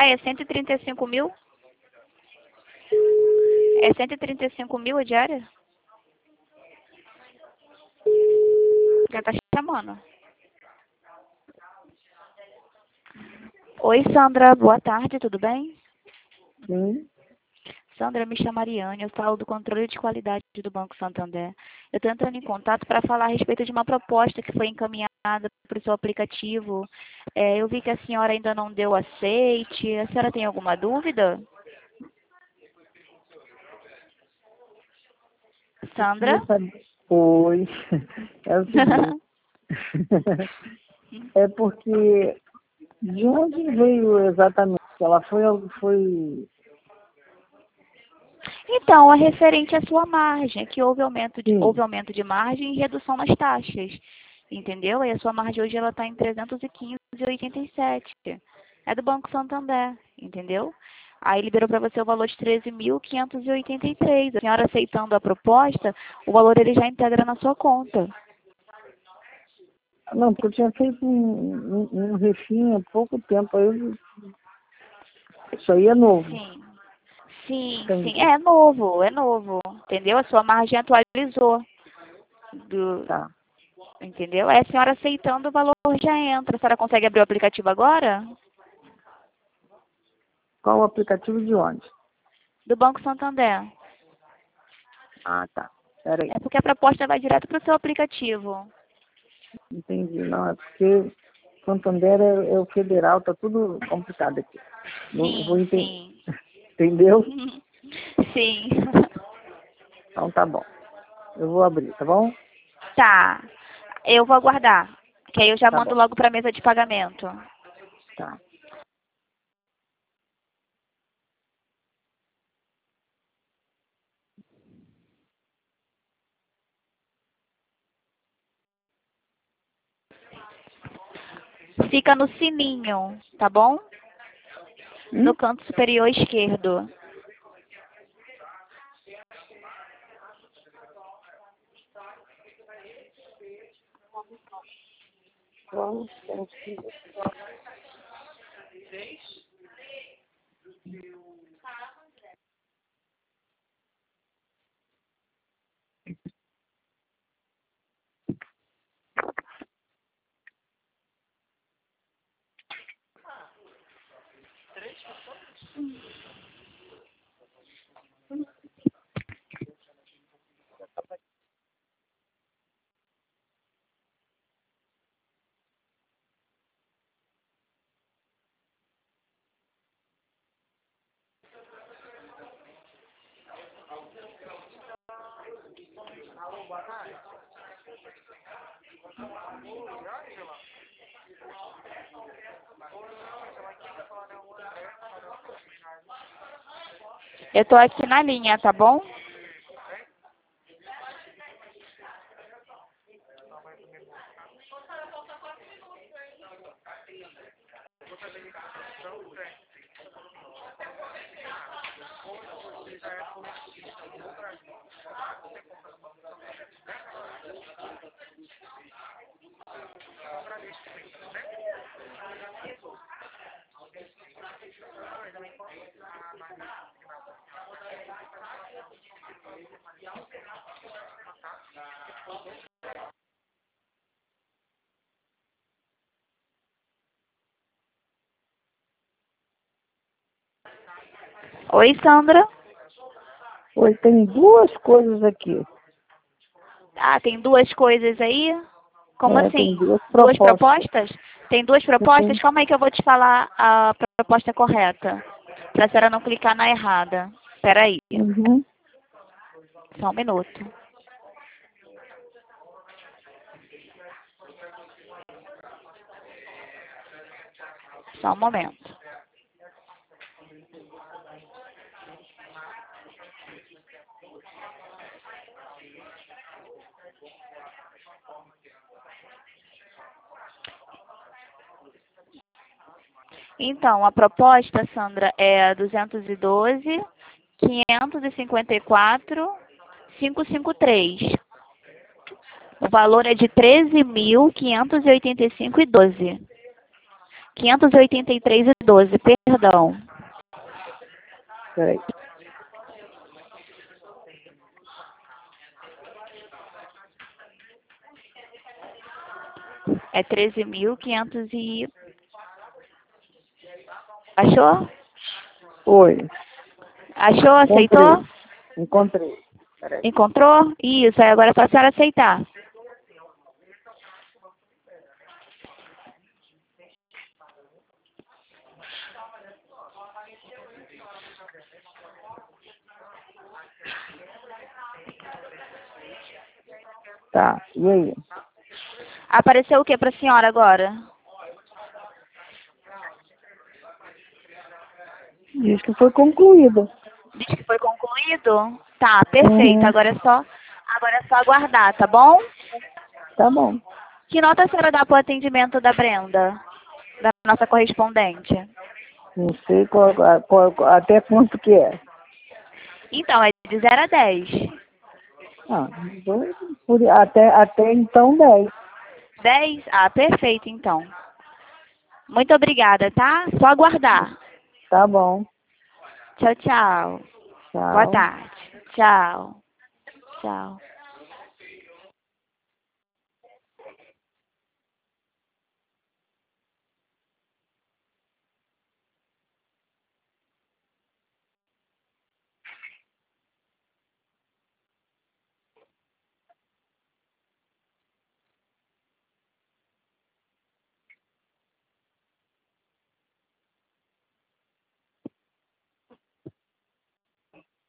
é 135 mil? É 135 mil a diária? Já tá chamando. Oi, Sandra. Boa tarde, tudo bem? Sim. Sandra, me chama Mariane, eu falo do controle de qualidade do Banco Santander. Eu estou entrando em contato para falar a respeito de uma proposta que foi encaminhada para o seu aplicativo. Eu vi que a senhora ainda não deu aceite. A senhora tem alguma dúvida? Sandra? Oi. É o seguinte. É porque de onde veio exatamente? Ela foi. Então, é referente à sua margem, que houve Sim. aumento de margem e redução nas taxas. Entendeu? E a sua margem hoje ela está em 315,87. É do Banco Santander, entendeu? Aí liberou para você o valor de 13.583. A senhora aceitando a proposta, o valor ele já integra na sua conta. Não, porque eu tinha feito um refim há pouco tempo. Isso aí é novo. Sim. Sim, sim. Entendi. É novo, é novo. Entendeu? A sua margem atualizou. Tá. Entendeu? Aí a senhora aceitando o valor já entra. A senhora consegue abrir o aplicativo agora? Qual o aplicativo de onde? Do Banco Santander. Ah, tá. Peraí. É porque a proposta vai direto para o seu aplicativo. Entendi. Não, é porque Santander é o federal, tá tudo complicado aqui. Não vou Sim, entender. sim. Entendeu? Sim. Então tá bom. Eu vou abrir, tá bom? Tá. Eu vou aguardar. Que aí eu já Tá mando bom. logo para a mesa de pagamento. Tá. Fica no sininho, tá bom? No canto superior esquerdo. Vamos. Eu tô aqui na linha, tá bom? Oi, Sandra. Oi, tem duas coisas aqui. Ah, tem duas coisas aí? Como Tem assim? duas Duas propostas. propostas? Tem duas propostas? Sim. Calma aí que eu vou te falar a proposta correta. Pra senhora não clicar na errada. Espera aí. Uhum. Só um minuto. Só um momento. Então, a proposta, Sandra, é a 212, 554, 553. O valor é de 13.585,12. 583,12, perdão. Peraí. É 13.500 e... Achou? Oi. Achou? Aceitou? Encontrei. Peraí. Encontrou? Isso, aí agora é só a senhora aceitar. Tá, e aí? Apareceu o que para a senhora agora? Diz que foi concluída. Diz que foi concluído? Tá, perfeito. Uhum. Agora é só aguardar, tá bom? Tá bom. Que nota a senhora dá para o atendimento da Brenda, da nossa correspondente? Não sei até quanto que é. Então, é de 0 a 10. Ah, até então 10. 10? Ah, perfeito, então. Muito obrigada, tá? Só aguardar. Tá bom. Tchau, tchau. Boa Tchau. tarde. Tchau. Tchau.